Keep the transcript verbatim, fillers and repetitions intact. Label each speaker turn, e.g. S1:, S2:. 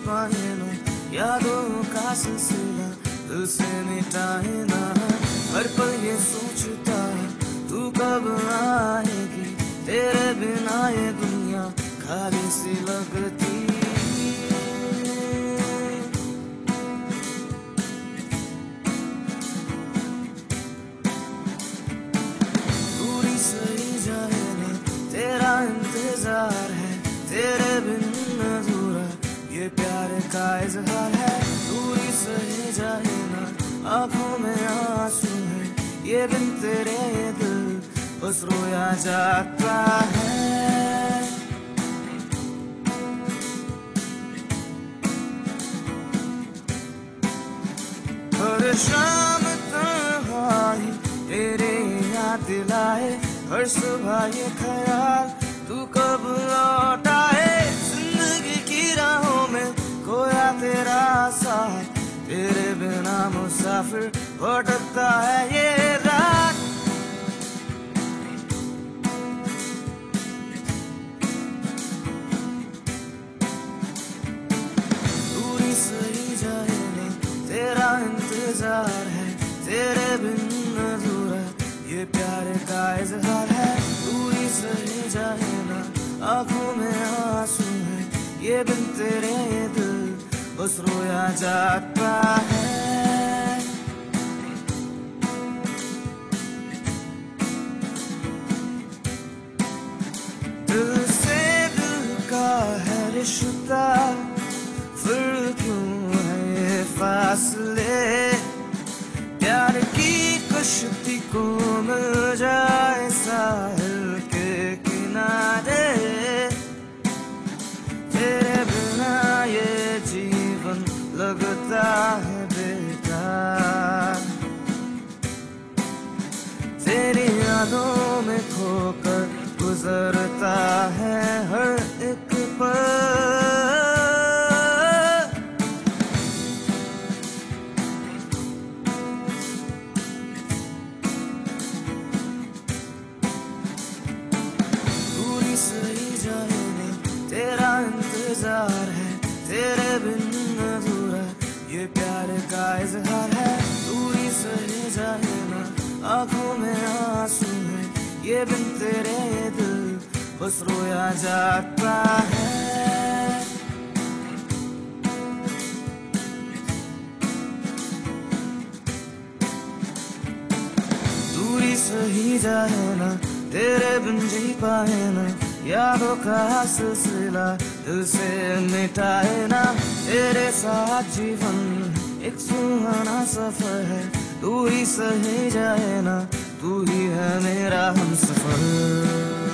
S1: पाए ना, यादों का सिलसिला दिल से मिटाए ना। हर पल ये सोचता तू कब आएगी, तेरे बिना ये दुनिया खाली सी लगती। दूरी सही जाए ना, तेरा इंतजार है, तेरे बिन अधूरा ये प्यार का इजहार है। दूरी सही जाए ना, आंखों में आंसू है, ये बिन तेरे दिल बस रोया जाता है। हर शाम तन्हाई तेरे याद दिलाए, हर सुबह ये ख्याल तू कब लौट आए। जिंदगी की राहों में खोया तेरा साथ, तेरे बिना मुसाफिर भटकता है ये रात। दूरी सही जाए ना, तेरा इंतजार है, तेरे बिन अधूरा ये प्यार का इजहार है। दूरी सही जाए ना, आंखों में आंसू है, ये बिन तेरे ये दिल बस रोया जाता है। दिल से दिल का है रिश्ता, फिर क्यों है ये फासले। प्यार की कश्ती को मिल जाए साहिल के किनारे, तेरे बिना ये जीवन लगता है बेकार। तेरी यादों में खोकर गुजरता है हर एक पल। दूरी सही जाए ना, तेरा इंतजार है, तेरे बिन अधूरा ये प्यार का इजहार है। दूरी सही जाए ना, आंखों में आंसू है, ये बिन तेरे ये दिल बस रोया जाता है। दूरी सही जाए ना, तेरे बिन जी पाए ना, यादों का सिलसिला दिल से मिटाए ना। तेरे साथ जीवन एक सुहाना सफर है, तू ही सही जाए ना, तू ही है मेरा हमसफर।